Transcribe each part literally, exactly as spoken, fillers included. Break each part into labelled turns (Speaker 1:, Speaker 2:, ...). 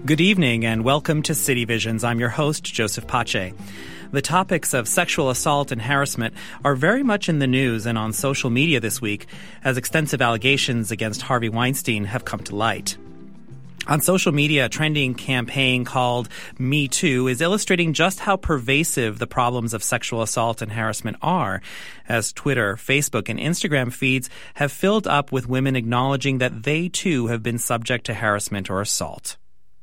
Speaker 1: Good evening and welcome to City Visions. I'm your host, Joseph Pache. The topics of sexual assault and harassment are very much in the news and on social media this week as extensive allegations against Harvey Weinstein have come to light. On social media, a trending campaign called Me Too is illustrating just how pervasive the problems of sexual assault and harassment are, as Twitter, Facebook, and Instagram feeds have filled up with women acknowledging that they too have been subject to harassment or assault.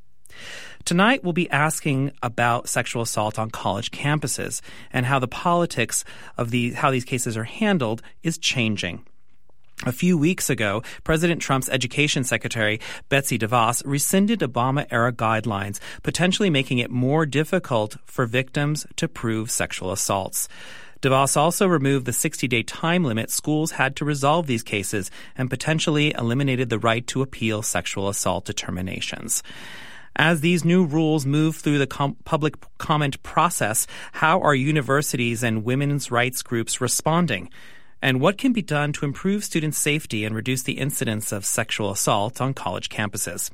Speaker 1: Tonight, we'll be asking about sexual assault on college campuses and how the politics of the, how these cases are handled is changing. A few weeks ago, President Trump's education secretary, Betsy DeVos, rescinded Obama-era guidelines, potentially making it more difficult for victims to prove sexual assaults. DeVos also removed the sixty-day time limit schools had to resolve these cases and potentially eliminated the right to appeal sexual assault determinations. As these new rules move through the com- public comment process, how are universities and women's rights groups responding? And what can be done to improve student safety and reduce the incidence of sexual assault on college campuses?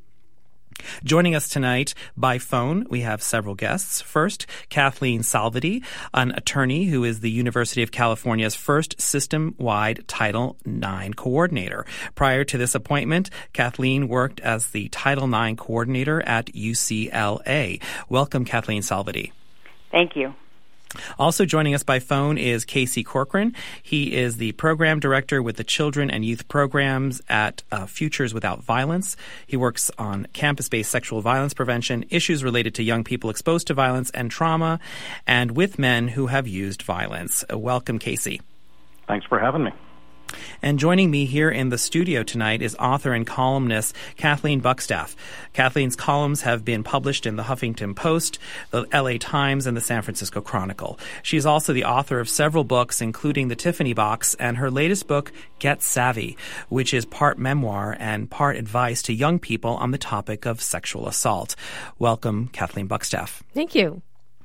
Speaker 1: Joining us tonight by phone, we have several guests. First, Kathleen Salvati, an attorney who is the University of California's first system-wide Title nine coordinator. Prior to this appointment, Kathleen worked as the Title nine coordinator at U C L A. Welcome, Kathleen Salvati.
Speaker 2: Thank you.
Speaker 1: Also joining us by phone is Casey Corcoran. He is the program director with the Children and Youth Programs at uh, Futures Without Violence. He works on campus-based sexual violence prevention, issues related to young people exposed to violence and trauma, and with men who have used violence. Uh, welcome, Casey.
Speaker 3: Thanks for having me.
Speaker 1: And joining me here in the studio tonight is author and columnist Kathleen Buckstaff. Kathleen's columns have been published in the Huffington Post, the L A Times, and the San Francisco Chronicle. She is also the author of several books, including The Tiffany Box and her latest book, Get Savvy, which is part memoir and part advice to young people on the topic of sexual assault. Welcome, Kathleen Buckstaff.
Speaker 4: Thank you.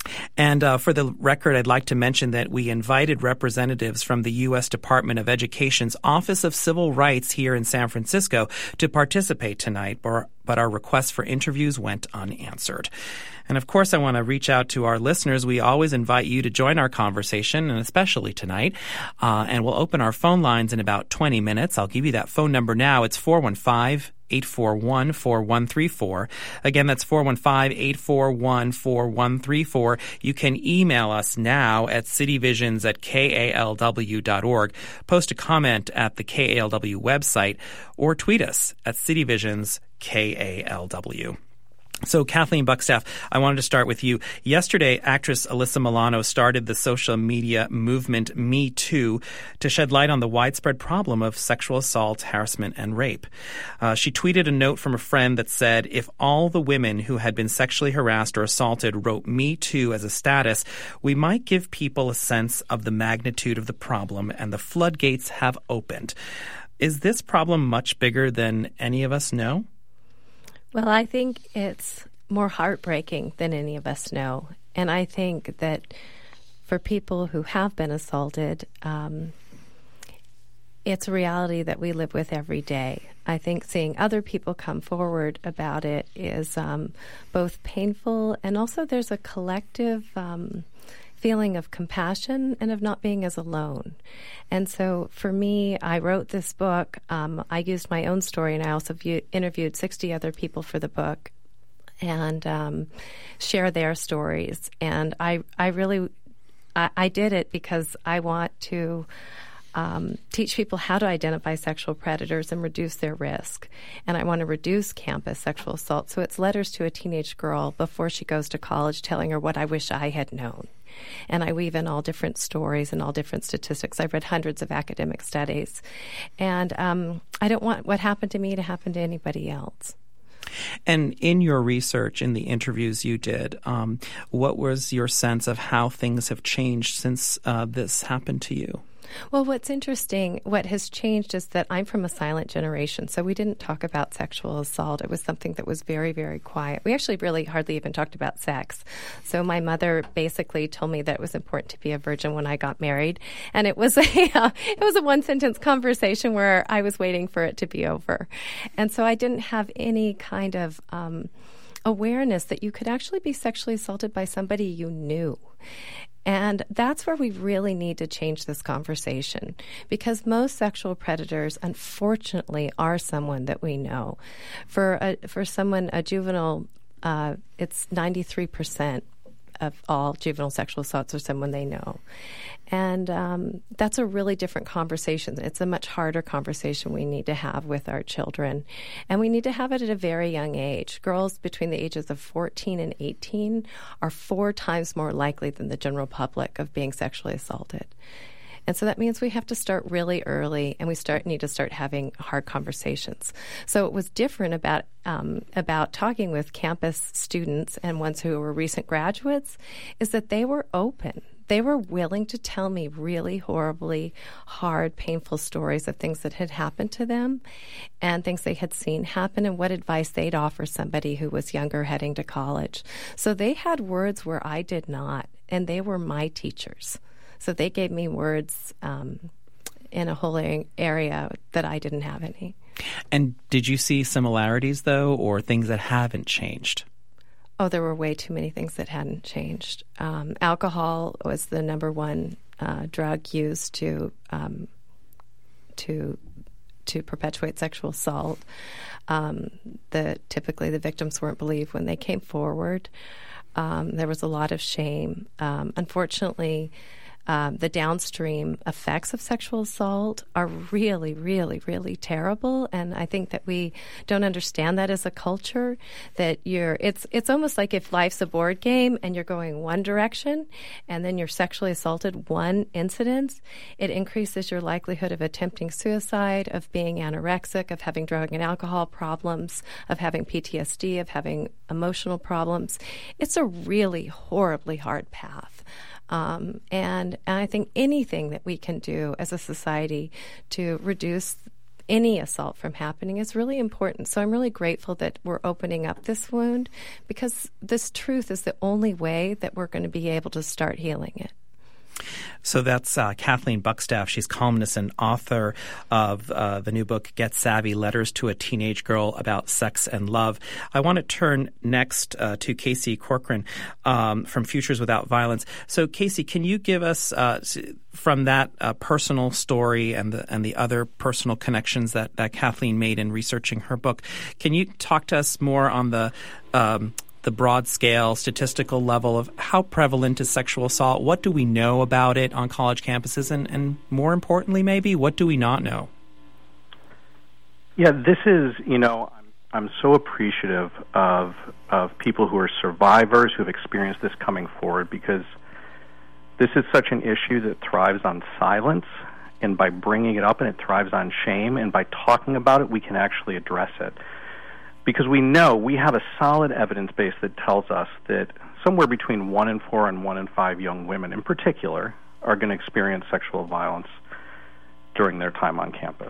Speaker 1: And uh, for the record, I'd like to mention that we invited representatives from the U S Department of Education's Office of Civil Rights here in San Francisco to participate tonight, but our requests for interviews went unanswered. And of course, I want to reach out to our listeners. We always invite you to join our conversation, and especially tonight. Uh, and we'll open our phone lines in about twenty minutes. I'll give you that phone number now. It's four one five, eight four one, four one three four. Again, that's four one five, eight four one, four one three four. You can email us now at cityvisions at k a l w dot org. Post a comment at the K A L W website or tweet us at cityvisions K A L W. So, Kathleen Buckstaff, I wanted to start with you. Yesterday, actress Alyssa Milano started the social media movement Me Too to shed light on the widespread problem of sexual assault, harassment, and rape. Uh, she tweeted a note from a friend that said, if all the women who had been sexually harassed or assaulted wrote Me Too as a status, we might give people a sense of the magnitude of the problem, and the floodgates have opened. Is this problem much bigger than any of us know?
Speaker 4: Well, I think it's more heartbreaking than any of us know. And I think that for people who have been assaulted, um, it's a reality that we live with every day. I think seeing other people come forward about it is um, both painful, and also there's a collective um, feeling of compassion and of not being as alone. And so for me, I wrote this book. Um, I used my own story, and I also view, interviewed sixty other people for the book and um, share their stories. And I, I really, I, I did it because I want to Um, teach people how to identify sexual predators and reduce their risk. And I want to reduce campus sexual assault. So it's letters to a teenage girl before she goes to college telling her what I wish I had known. And I weave in all different stories and all different statistics. I've read hundreds of academic studies. And um, I don't want what happened to me to happen to anybody else.
Speaker 1: And in your research, in the interviews you did, um, what was your sense of how things have changed since uh, this happened to you?
Speaker 4: Well, what's interesting, what has changed is that I'm from a silent generation, so we didn't talk about sexual assault. It was something that was very, very quiet. We actually really hardly even talked about sex. So my mother basically told me that it was important to be a virgin when I got married, and it was a uh, it was a one-sentence conversation where I was waiting for it to be over. And so I didn't have any kind of um, awareness that you could actually be sexually assaulted by somebody you knew. And that's where we really need to change this conversation, because most sexual predators, unfortunately, are someone that we know. For a, for someone, a juvenile, uh, it's ninety-three percent of all juvenile sexual assaults are someone they know. And um, that's a really different conversation. It's a much harder conversation we need to have with our children. And we need to have it at a very young age. Girls between the ages of fourteen and eighteen are four times more likely than the general public of being sexually assaulted. And so that means we have to start really early, and we start need to start having hard conversations. So it was different about um, about talking with campus students and ones who were recent graduates, is that they were open. They were willing to tell me really horribly hard, painful stories of things that had happened to them and things they had seen happen and what advice they'd offer somebody who was younger heading to college. So they had words where I did not, and they were my teachers. So they gave me words um, in a whole area that I didn't have any.
Speaker 1: And did you see similarities, though, or things that haven't changed?
Speaker 4: Oh, there were way too many things that hadn't changed. Um, alcohol was the number one uh, drug used to um, to to perpetuate sexual assault. Um, the typically the victims weren't believed when they came forward. Um, there was a lot of shame. Um, unfortunately, Um, the downstream effects of sexual assault are really, really, really terrible, and I think that we don't understand that as a culture. That you're, it's it's almost like if life's a board game and you're going one direction, and then you're sexually assaulted one incident, it increases your likelihood of attempting suicide, of being anorexic, of having drug and alcohol problems, of having P T S D, of having emotional problems. It's a really horribly hard path. Um, and, and I think anything that we can do as a society to reduce any assault from happening is really important. So I'm really grateful that we're opening up this wound, because this truth is the only way that we're going to be able to start healing it.
Speaker 1: So that's uh, Kathleen Buckstaff. She's columnist and author of uh, the new book, Get Savvy, Letters to a Teenage Girl About Sex and Love. I want to turn next uh, to Casey Corcoran um, from Futures Without Violence. So, Casey, can you give us, uh, from that uh, personal story and the and the other personal connections that, that Kathleen made in researching her book, can you talk to us more on the um, the broad scale statistical level of how prevalent is sexual assault? What do we know about it on college campuses? And, and more importantly, maybe, what do we not know?
Speaker 2: Yeah, this is, you know, I'm, I'm so appreciative of of people who are survivors who have experienced this coming forward, because this is such an issue that thrives on silence, and by bringing it up, and it thrives on shame, and by talking about it, we can actually address it. Because we know, we have a solid evidence base that tells us that somewhere between one in four and one in five young women in particular are going to experience sexual violence during their time on campus.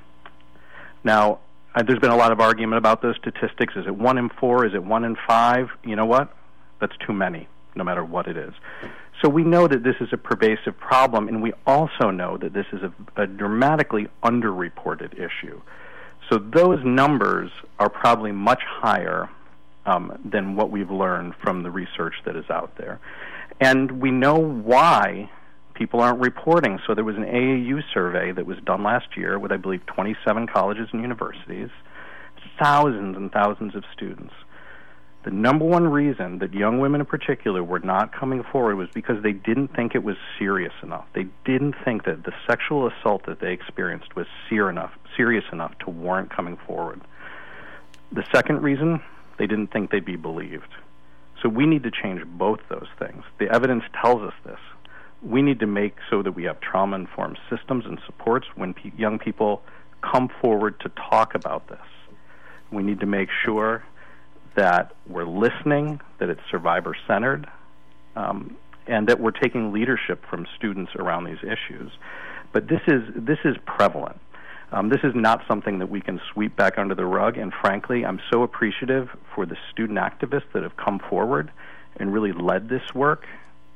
Speaker 2: Now, uh, there's been a lot of argument about those statistics. Is it one in four? Is it one in five? You know what? That's too many, no matter what it is. So we know that this is a pervasive problem, and we also know that this is a, a dramatically underreported issue. So those numbers are probably much higher um, than what we've learned from the research that is out there. And we know why people aren't reporting. So there was an A A U survey that was done last year with, I believe, twenty-seven colleges and universities, thousands and thousands of students. The number one reason that young women in particular were not coming forward was because they didn't think it was serious enough. They didn't think that the sexual assault that they experienced was ser- enough, serious enough to warrant coming forward. The second reason, they didn't think they'd be believed. So we need to change both those things. The evidence tells us this. We need to make so that we have trauma-informed systems and supports when pe- young people come forward to talk about this. We need to make sure that we're listening, that it's survivor-centered, um, and that we're taking leadership from students around these issues. But this is this is prevalent. Um, this is not something that we can sweep back under the rug, and frankly, I'm so appreciative for the student activists that have come forward and really led this work,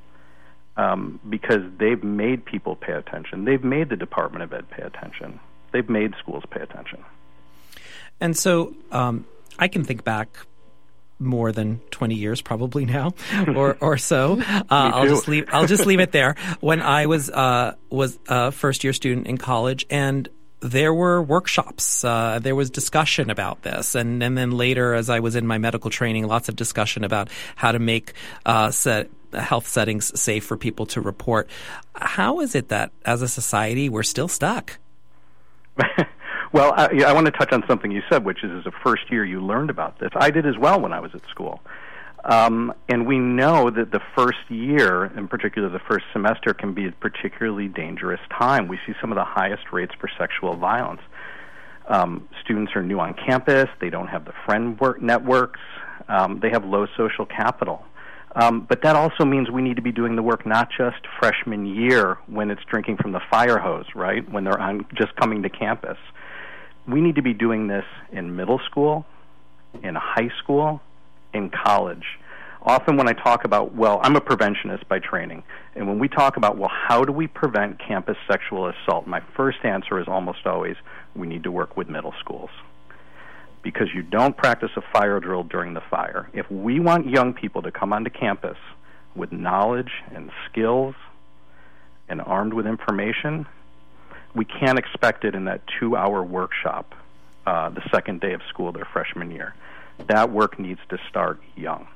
Speaker 2: um, because they've made people pay attention. They've made the Department of Ed pay attention. They've made schools pay attention.
Speaker 1: And so um, I can think back more than twenty years probably now or or so. Uh, I'll just leave I'll just leave it there. When I was uh, was a first year student in college, and there were workshops, uh, there was discussion about this, and, and then later as I was in my medical training, lots of discussion about how to make uh, set health settings safe for people to report. How is it that as a society we're still stuck?
Speaker 2: Well, I, yeah, I want to touch on something you said, which is as a first year you learned about this. I did as well when I was at school. Um, and we know that the first year, in particular the first semester, can be a particularly dangerous time. We see some of the highest rates for sexual violence. Um, students are new on campus. They don't have the friend work networks. Um, they have low social capital. Um, but that also means we need to be doing the work not just freshman year when it's drinking from the fire hose, right, when they're on, just coming to campus. We need to be doing this in middle school, in high school, in college. Often when I talk about, well, I'm a preventionist by training, and when we talk about, well, how do we prevent campus sexual assault, my first answer is almost always, we need to work with middle schools. Because you don't practice a fire drill during the fire. If we want young people to come onto campus with knowledge and skills and armed with information, we can't expect it in that two-hour workshop uh, the second day of school their freshman year. That work needs to start young.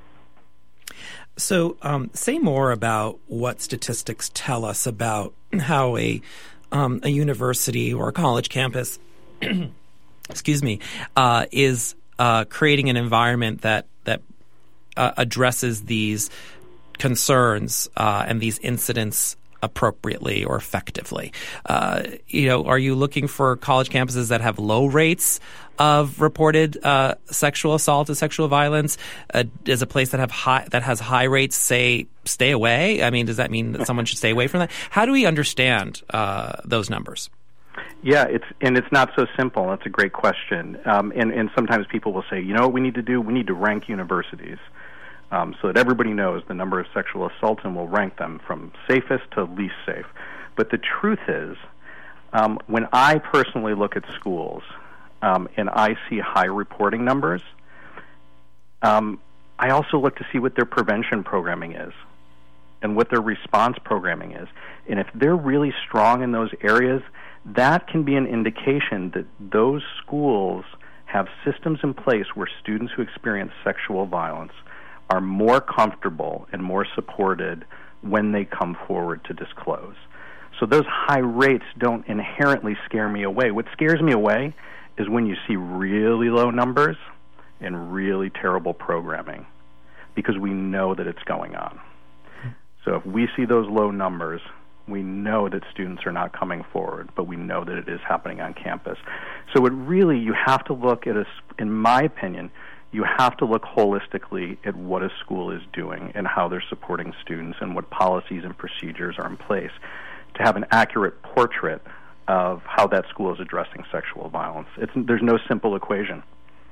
Speaker 1: So um, say more about what statistics tell us about how a, um, a university or a college campus excuse me, uh, is uh, creating an environment that that uh, addresses these concerns uh, and these incidents appropriately or effectively. Uh, you know, are you looking for college campuses that have low rates of reported uh, sexual assault and sexual violence? Uh, is a place that have high that has high rates say stay away? I mean, does that mean that someone should stay away from that? How do we understand uh, those numbers?
Speaker 2: Yeah, it's and it's not so simple. That's a great question. Um, and, and sometimes people will say, you know what we need to do? We need to rank universities um, so that everybody knows the number of sexual assaults, and we'll rank them from safest to least safe. But the truth is, um, when I personally look at schools um, and I see high reporting numbers, um, I also look to see what their prevention programming is and what their response programming is. And if they're really strong in those areas, that can be an indication that those schools have systems in place where students who experience sexual violence are more comfortable and more supported when they come forward to disclose. So those high rates don't inherently scare me away. What scares me away is when you see really low numbers and really terrible programming, because we know that it's going on. So if we see those low numbers, we know that students are not coming forward, but we know that it is happening on campus. So it really, you have to look at, a, in my opinion, you have to look holistically at what a school is doing and how they're supporting students and what policies and procedures are in place to have an accurate portrait of how that school is addressing sexual violence. It's, there's no simple equation.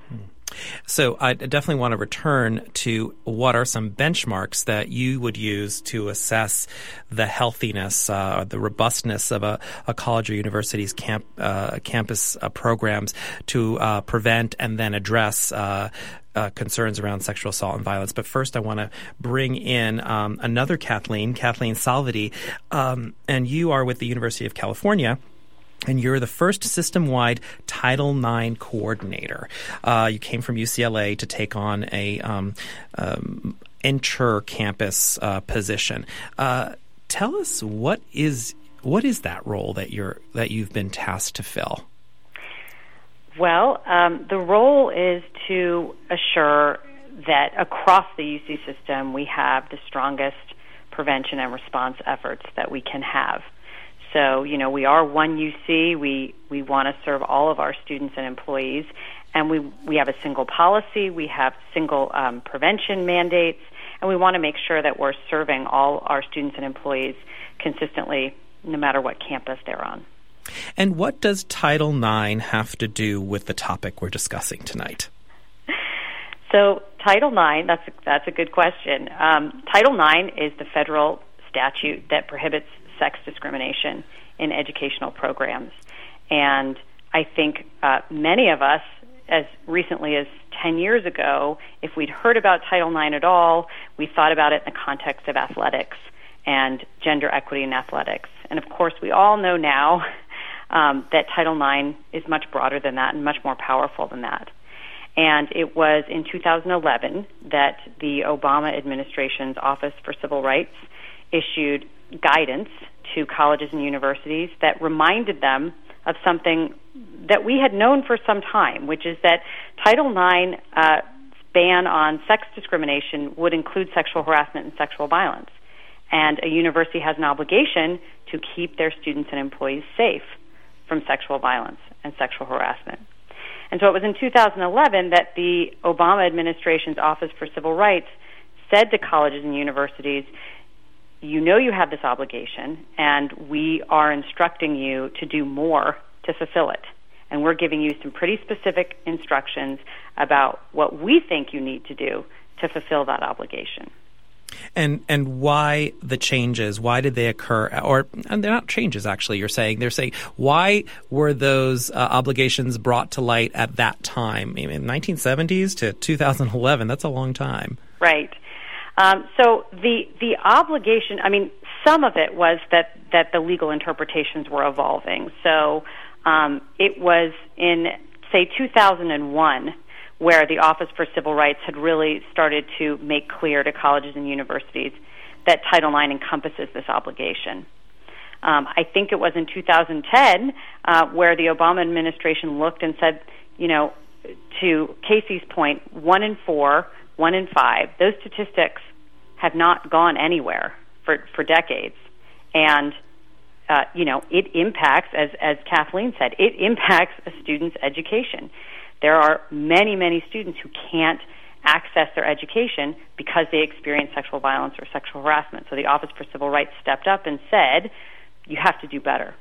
Speaker 1: So I definitely want to return to what are some benchmarks that you would use to assess the healthiness, uh, the robustness of a, a college or university's camp, uh, campus uh, programs to uh, prevent and then address uh, uh, concerns around sexual assault and violence. But first, I want to bring in um, another Kathleen, Kathleen Salvati, um, and you are with the University of California. And you're the first system-wide Title nine coordinator. Uh, you came from U C L A to take on a um, um, inter-campus uh, position. Uh, tell us what is what is that role that you're that you've been tasked to fill?
Speaker 3: Well, um, the role is to assure that across the U C system we have the strongest prevention and response efforts that we can have. So, you know, we are one U C. We we want to serve all of our students and employees, and we we have a single policy. We have single um, prevention mandates, and we want to make sure that we're serving all our students and employees consistently, no matter what campus they're on.
Speaker 1: And what does Title nine have to do with the topic we're discussing tonight?
Speaker 3: So, Title nine, that's a, that's a good question. Um, Title nine is the federal statute that prohibits sex discrimination in educational programs. And I think uh, many of us, as recently as ten years ago, if we'd heard about Title nine at all, we thought about it in the context of athletics and gender equity in athletics. And of course, we all know now um, that Title nine is much broader than that and much more powerful than that. And it was in two thousand eleven that the Obama administration's Office for Civil Rights issued guidance to colleges and universities that reminded them of something that we had known for some time, which is that Title nine uh, ban on sex discrimination would include sexual harassment and sexual violence. And a university has an obligation to keep their students and employees safe from sexual violence and sexual harassment. And so it was in two thousand eleven that the Obama administration's Office for Civil Rights said to colleges and universities, you know you have this obligation, and we are instructing you to do more to fulfill it. And we're giving you some pretty specific instructions about what we think you need to do to fulfill that obligation.
Speaker 1: And and why the changes? Why did they occur? Or and they're not changes, actually. You're saying they're saying why were those uh, obligations brought to light at that time? I mean, nineteen seventies to two thousand eleven. That's a long time,
Speaker 3: right? Um, so the the obligation. I mean, some of it was that that the legal interpretations were evolving. So um, it was in say two thousand one. Where the Office for Civil Rights had really started to make clear to colleges and universities that Title nine encompasses this obligation. Um, I think it was in two thousand ten uh, where the Obama administration looked and said, you know, to Casey's point, one in four, one in five, those statistics have not gone anywhere for, for decades. And, uh, you know, it impacts, as, as Kathleen said, it impacts a student's education. There are many, many students who can't access their education because they experience sexual violence or sexual harassment. So the Office for Civil Rights stepped up and said, you have to do better.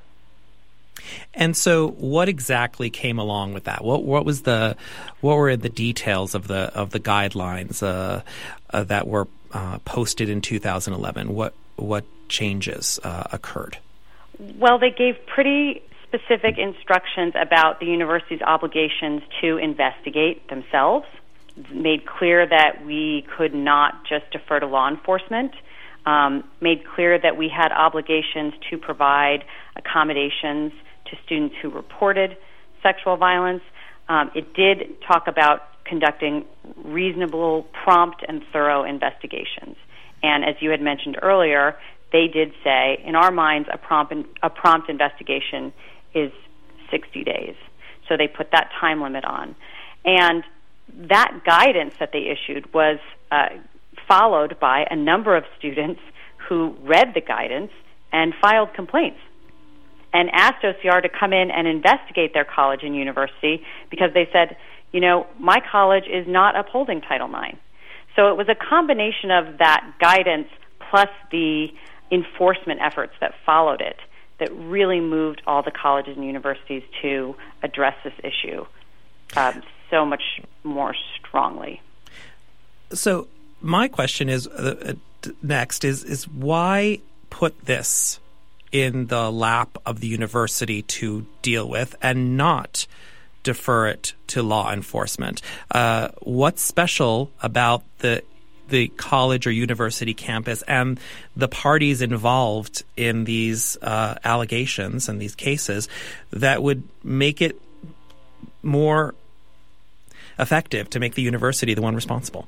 Speaker 1: And so what exactly came along with that? What what was the what were the details of the of the guidelines uh, uh, that were uh, posted in two thousand eleven? What what changes uh, occurred?
Speaker 3: Well, they gave pretty specific instructions about the university's obligations to investigate themselves, made clear that we could not just defer to law enforcement, um, made clear that we had obligations to provide accommodations to students who reported sexual violence. Um, it did talk about conducting reasonable, prompt, and thorough investigations. And as you had mentioned earlier, they did say, in our minds, a prompt, a prompt investigation is sixty days. So they put that time limit on. And that guidance that they issued was uh, followed by a number of students who read the guidance and filed complaints and asked O C R to come in and investigate their college and university because they said, you know, my college is not upholding Title nine. So it was a combination of that guidance plus the enforcement efforts that followed it that really moved all the colleges and universities to address this issue um, so much more strongly.
Speaker 1: So my question is uh, next is is why put this in the lap of the university to deal with and not defer it to law enforcement? Uh, what's special about the the college or university campus and the parties involved in these uh, allegations and these cases that would make it more effective to make the university the one responsible?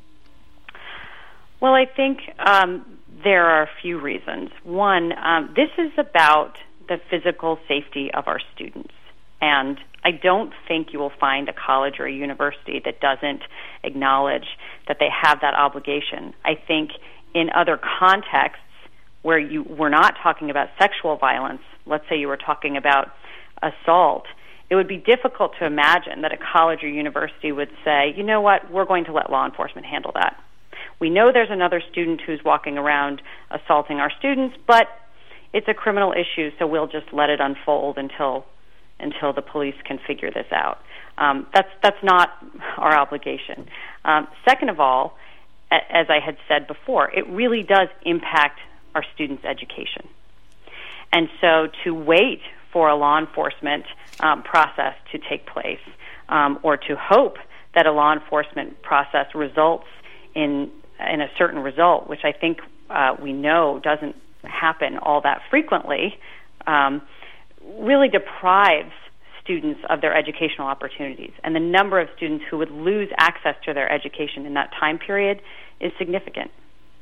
Speaker 3: Well, I think um, there are a few reasons. One, um, this is about the physical safety of our students. And I don't think you will find a college or a university that doesn't acknowledge that they have that obligation. I think in other contexts where you were not talking about sexual violence, let's say you were talking about assault, it would be difficult to imagine that a college or university would say, you know what, we're going to let law enforcement handle that. We know there's another student who's walking around assaulting our students, but it's a criminal issue, so we'll just let it unfold until until the police can figure this out. Um, that's that's not our obligation. Um, second of all, a- as I had said before, it really does impact our students' education. And so to wait for a law enforcement um, process to take place um, or to hope that a law enforcement process results in in a certain result, which I think uh, we know doesn't happen all that frequently, um, really deprives students of their educational opportunities. And the number of students who would lose access to their education in that time period is significant.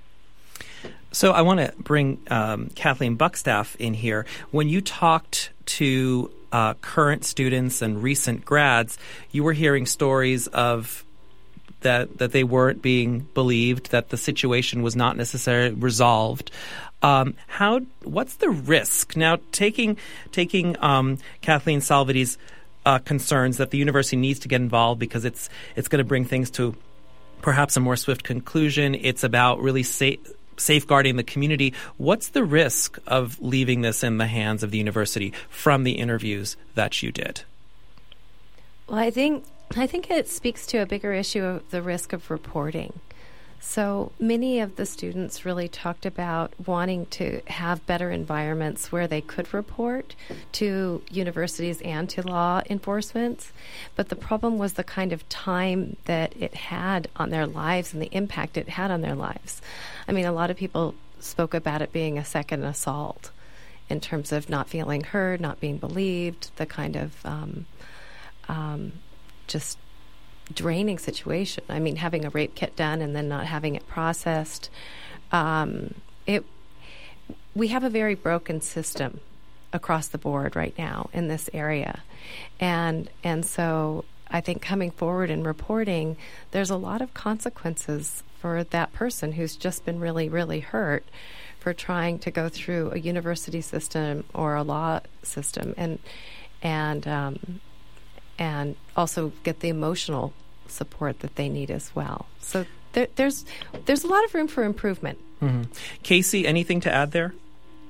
Speaker 1: So I want to bring um, Kathleen Buckstaff in here. When you talked to uh, current students and recent grads, you were hearing stories of that that they weren't being believed, that the situation was not necessarily resolved. Um, how? What's the risk now? Taking taking um, Kathleen Salvati's uh, concerns that the university needs to get involved because it's it's going to bring things to perhaps a more swift conclusion. It's about really sa- safeguarding the community. What's the risk of leaving this in the hands of the university from the interviews that you did?
Speaker 4: Well, I think I think it speaks to a bigger issue of the risk of reporting. So many of the students really talked about wanting to have better environments where they could report to universities and to law enforcement. But the problem was the kind of time that it had on their lives and the impact it had on their lives. I mean, a lot of people spoke about it being a second assault in terms of not feeling heard, not being believed, the kind of um, um, just draining situation. I mean, having a rape kit done and then not having it processed. Um, it. We have a very broken system across the board right now in this area. And and so I think coming forward and reporting, there's a lot of consequences for that person who's just been really, really hurt for trying to go through a university system or a law system and and um, and also get the emotional support that they need as well. So there, there's there's a lot of room for improvement.
Speaker 1: Mm-hmm. Casey, anything to add there?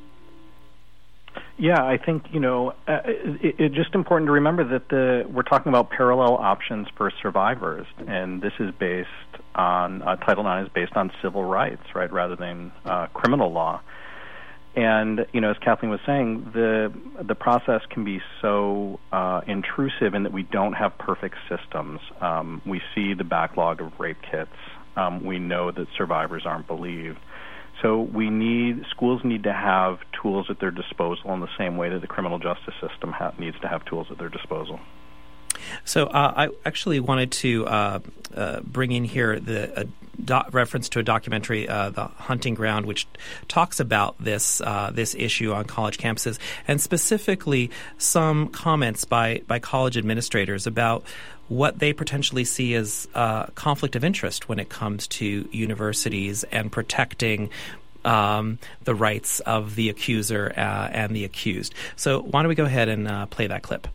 Speaker 2: Yeah, I think, you know, uh, it, it's just important to remember that the we're talking about parallel options for survivors, and this is based on, uh, Title nine is based on civil rights, right, rather than uh, criminal law. And, you know, as Kathleen was saying, the the process can be so uh, intrusive in that we don't have perfect systems. Um, we see the backlog of rape kits. Um, we know that survivors aren't believed. So we need schools need to have tools at their disposal in the same way that the criminal justice system ha- needs to have tools at their disposal.
Speaker 1: So uh, I actually wanted to uh, uh, bring in here the a do- reference to a documentary, uh, The Hunting Ground, which talks about this uh, this issue on college campuses, and specifically some comments by, by college administrators about what they potentially see as uh, conflict of interest when it comes to universities and protecting um, the rights of the accuser uh, and the accused. So why don't we go ahead and uh, play that clip?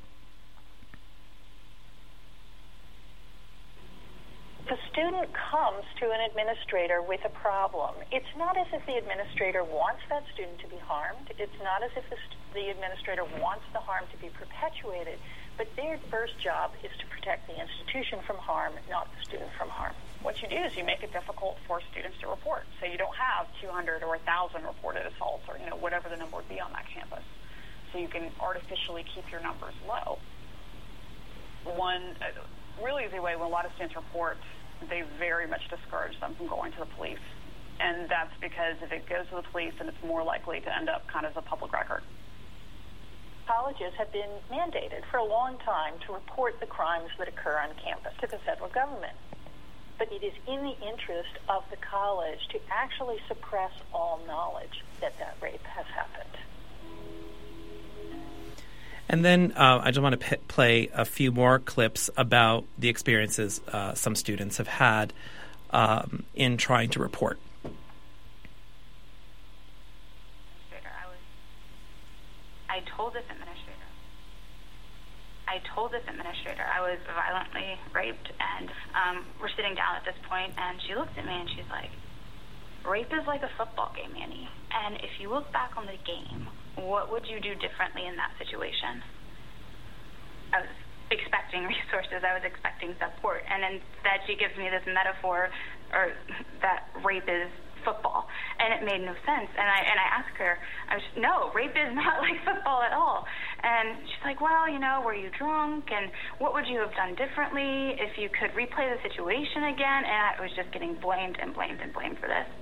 Speaker 5: The student comes to an administrator with a problem. It's not as if the administrator wants that student to be harmed. It's not as if the, st- the administrator wants the harm to be perpetuated. But their first job is to protect the institution from harm, not the student from harm. What you do is you make it difficult for students to report. So you don't have two hundred or one thousand reported assaults or, you know, whatever the number would be on that campus. So you can artificially keep your numbers low. One uh, really easy way when a lot of students report, they very much discourage them from going to the police. And that's because if it goes to the police, then it's more likely to end up kind of as a public record. Colleges have been mandated for a long time to report the crimes that occur on campus to the federal government. But it is in the interest of the college to actually suppress all knowledge that that rape has happened.
Speaker 1: And then uh, I just want to p- play a few more clips about the experiences uh, some students have had um, in trying to report.
Speaker 6: I told this administrator. I told this administrator I was violently raped, and um, we're sitting down at this point, and she looks at me and she's like, "Rape is like a football game, Annie. And if you look back on the game, what would you do differently in that situation?" I was expecting resources. I was expecting support, and instead she gives me this metaphor, or that rape is football, and it made no sense. And I and I asked her, I was, no, rape is not like football at all. And she's like, well, you know, were you drunk? And what would you have done differently if you could replay the situation again? And I was just getting blamed and blamed and blamed for this.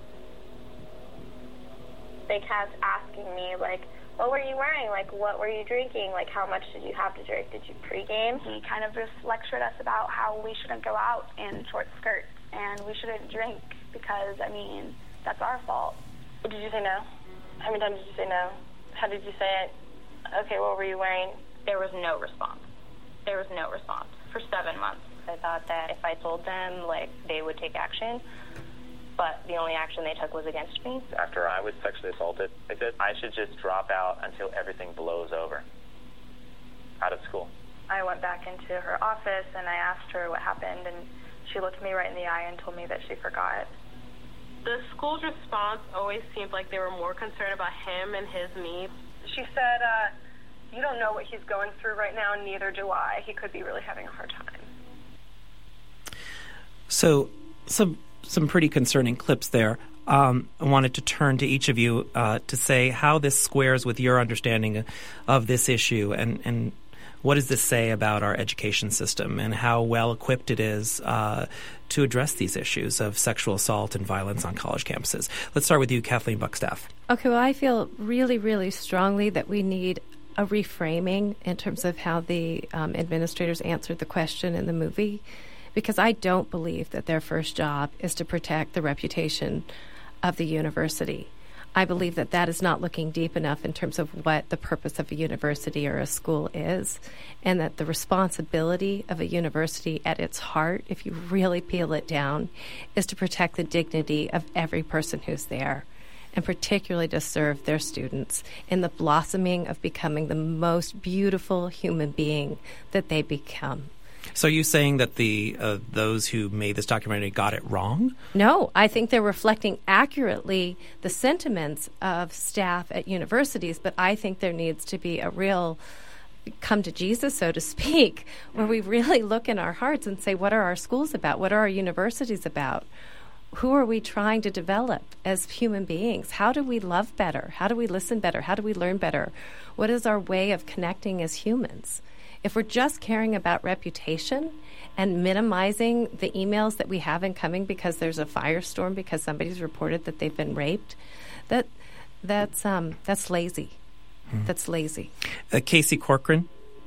Speaker 7: They kept asking me, like, what were you wearing? Like, what were you drinking? Like, how much did you have to drink? Did you pregame?
Speaker 6: He kind of just lectured us about how we shouldn't go out in short skirts and we shouldn't drink because, I mean, that's our fault.
Speaker 7: Did you say no? How many times did you say no? How did you say it? Okay, what were you wearing?
Speaker 8: There was no response. There was no response for seven months. I thought that if I told them, like, they would take action. But the only action they took was against me.
Speaker 9: After I was sexually assaulted, I said I should just drop out until everything blows over. Out of school.
Speaker 10: I went back into her office and I asked her what happened, and she looked me right in the eye and told me that she forgot.
Speaker 11: The school's response always seemed like they were more concerned about him and his needs.
Speaker 10: She said, uh, you don't know what he's going through right now, and neither do I. He could be really having a hard time.
Speaker 1: So, some... some pretty concerning clips there. Um, I wanted to turn to each of you uh, to say how this squares with your understanding of this issue, and, and what does this say about our education system and how well equipped it is uh, to address these issues of sexual assault and violence on college campuses. Let's start with you, Kathleen Buckstaff.
Speaker 4: Okay, well, I feel really, really strongly that we need a reframing in terms of how the um, administrators answered the question in the movie, because I don't believe that their first job is to protect the reputation of the university. I believe that that is not looking deep enough in terms of what the purpose of a university or a school is, and that the responsibility of a university at its heart, if you really peel it down, is to protect the dignity of every person who's there, and particularly to serve their students in the blossoming of becoming the most beautiful human being that they become.
Speaker 1: So are you saying that the uh, those who made this documentary got it wrong?
Speaker 4: No, I think they're reflecting accurately the sentiments of staff at universities, but I think there needs to be a real come to Jesus, so to speak, where we really look in our hearts and say, what are our schools about? What are our universities about? Who are we trying to develop as human beings? How do we love better? How do we listen better? How do we learn better? What is our way of connecting as humans? If we're just caring about reputation and minimizing the emails that we have incoming because there's a firestorm because somebody's reported that they've been raped, that that's um, that's lazy. Mm. That's lazy.
Speaker 1: Uh, Casey Corcoran?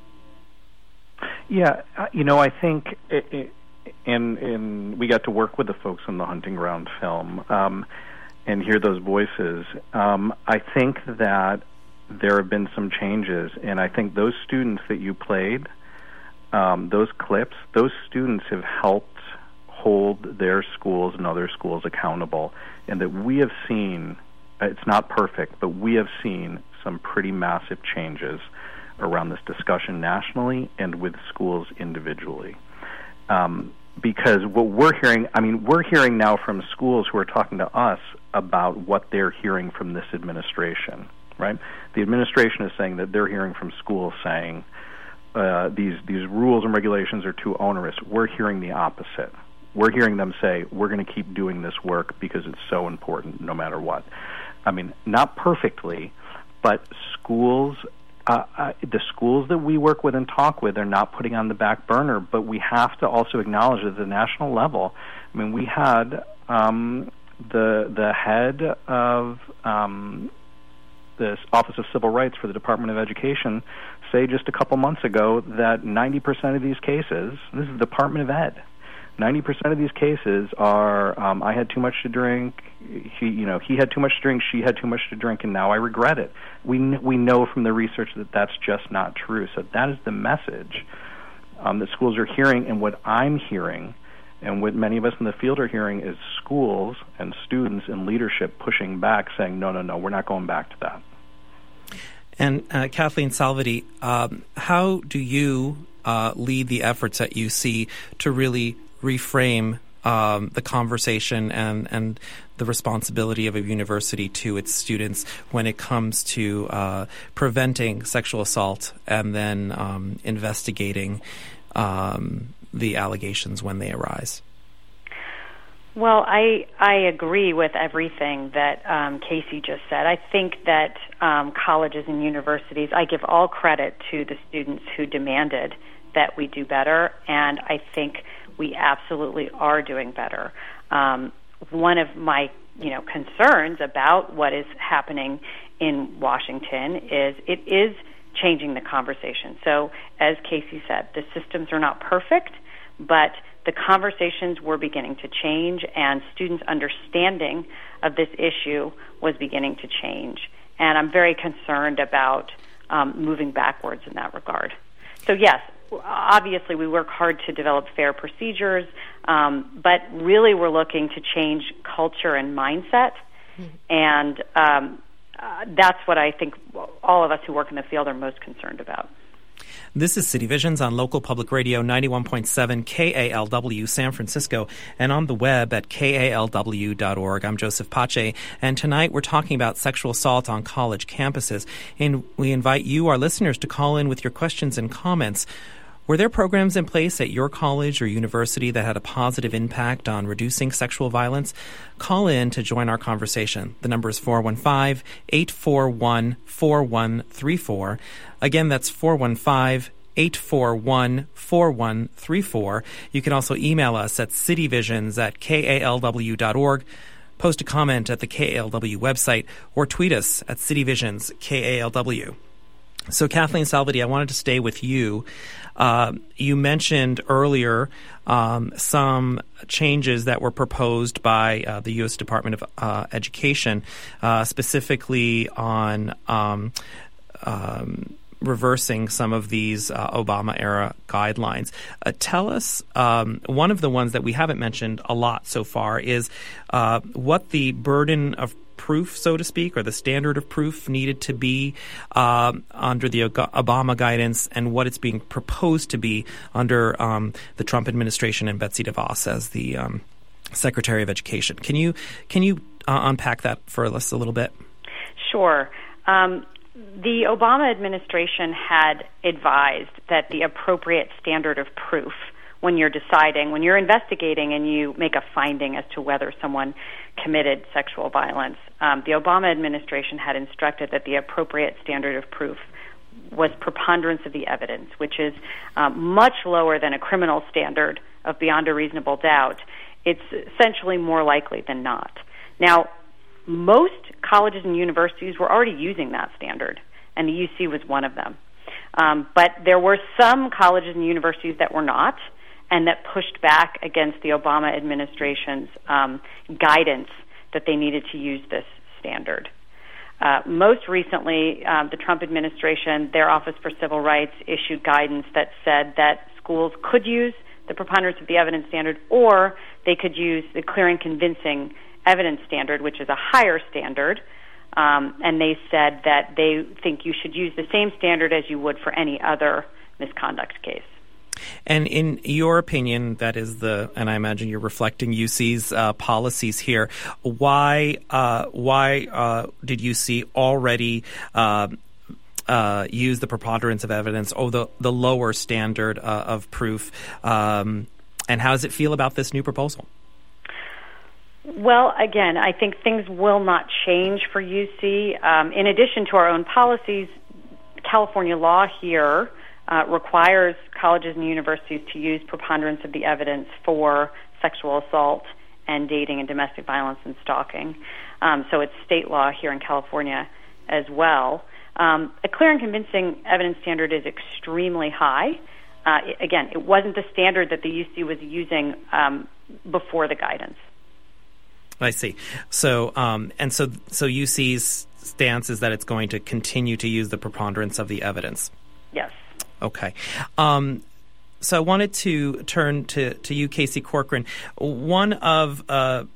Speaker 2: Yeah, uh, you know, I think, it, it, and, and we got to work with the folks on the Hunting Ground film um, and hear those voices. Um, I think that there have been some changes, and I think those students that you played, um, those clips, those students have helped hold their schools and other schools accountable, and that we have seen, it's not perfect, but we have seen some pretty massive changes around this discussion nationally and with schools individually. Um, because what we're hearing, I mean, we're hearing now from schools who are talking to us about what they're hearing from this administration. Right, the administration is saying that they're hearing from schools saying uh, these these rules and regulations are too onerous. We're hearing the opposite. We're hearing them say we're going to keep doing this work because it's so important, no matter what. I mean, not perfectly, but schools, uh, uh, the schools that we work with and talk with, are not putting on the back burner. But we have to also acknowledge that at the national level, I mean, we had um, the the head of um, the Office of Civil Rights for the Department of Education say just a couple months ago that ninety percent of these cases, this is the Department of Ed, ninety percent of these cases are, um, I had too much to drink, he, you know, he had too much to drink, she had too much to drink, and now I regret it. We kn- we know from the research that that's just not true. So that is the message um, that schools are hearing, and what I'm hearing and what many of us in the field are hearing is schools and students and leadership pushing back, saying, no, no, no, we're not going back to that.
Speaker 1: And uh, Kathleen Salvati, um, how do you uh, lead the efforts that you see to really reframe um, the conversation and, and the responsibility of a university to its students when it comes to uh, preventing sexual assault and then um, investigating um, the allegations when they arise?
Speaker 3: Well, I I agree with everything that um, Casey just said. I think that um, colleges and universities, I give all credit to the students who demanded that we do better, and I think we absolutely are doing better. Um, one of my you know concerns about what is happening in Washington is it is changing the conversation. So, as Casey said, the systems are not perfect, but the conversations were beginning to change, and students' understanding of this issue was beginning to change. And I'm very concerned about um, moving backwards in that regard. So, yes, obviously we work hard to develop fair procedures, um, but really we're looking to change culture and mindset. Mm-hmm. And um, uh, that's what I think all of us who work in the field are most concerned about.
Speaker 1: This is City Visions on local public radio ninety-one point seven K A L W San Francisco and on the web at K A L W dot org. I'm Joseph Pace, and tonight we're talking about sexual assault on college campuses. And we invite you, our listeners, to call in with your questions and comments. Were there programs in place at your college or university that had a positive impact on reducing sexual violence? Call in to join our conversation. The number is four one five, eight four one, four one three four. Again, that's four one five, eight four one, four one three four. You can also email us at cityvisions at K A L W dot org. Post a comment at the K A L W website or tweet us at cityvisions K A L W. So, Kathleen Salvati, I wanted to stay with you. Uh, you mentioned earlier um, some changes that were proposed by uh, the U S Department of uh, Education, uh, specifically on um, um, reversing some of these uh, Obama-era guidelines. Uh, tell us, um, one of the ones that we haven't mentioned a lot so far is uh, what the burden of proof, so to speak, or the standard of proof needed to be uh, under the Obama guidance and what it's being proposed to be under um, the Trump administration and Betsy DeVos as the um, Secretary of Education. Can you can you uh, unpack that for us a little bit?
Speaker 3: Sure. Um, the Obama administration had advised that the appropriate standard of proof when you're deciding, when you're investigating and you make a finding as to whether someone committed sexual violence, um, the Obama administration had instructed that the appropriate standard of proof was preponderance of the evidence, which is um, much lower than a criminal standard of beyond a reasonable doubt. It's essentially more likely than not. Now, most colleges and universities were already using that standard, and the U C was one of them. Um, but there were some colleges and universities that were not, and that pushed back against the Obama administration's um, guidance that they needed to use this standard. Uh, most recently, um, the Trump administration, their Office for Civil Rights, issued guidance that said that schools could use the preponderance of the evidence standard, or they could use the clear and convincing evidence standard, which is a higher standard. Um, and they said that they think you should use the same standard as you would for any other misconduct case.
Speaker 1: And in your opinion, that is the, and I imagine you're reflecting U C's uh, policies here. Why, uh, why uh, did U C already uh, uh, use the preponderance of evidence or the the lower standard uh, of proof? Um, and how does it feel about this new proposal?
Speaker 3: Well, again, I think things will not change for U C. Um, in addition to our own policies, California law here Uh, requires colleges and universities to use preponderance of the evidence for sexual assault and dating and domestic violence and stalking. Um, so it's state law here in California as well. Um, a clear and convincing evidence standard is extremely high. Uh, it, again, it wasn't the standard that the U C was using um, before the guidance.
Speaker 1: I see. So, um, and so, so U C's stance is that it's going to continue to use the preponderance of the evidence.
Speaker 3: Yes.
Speaker 1: Okay. Um, so I wanted to turn to, to you, Casey Corcoran. One of uh,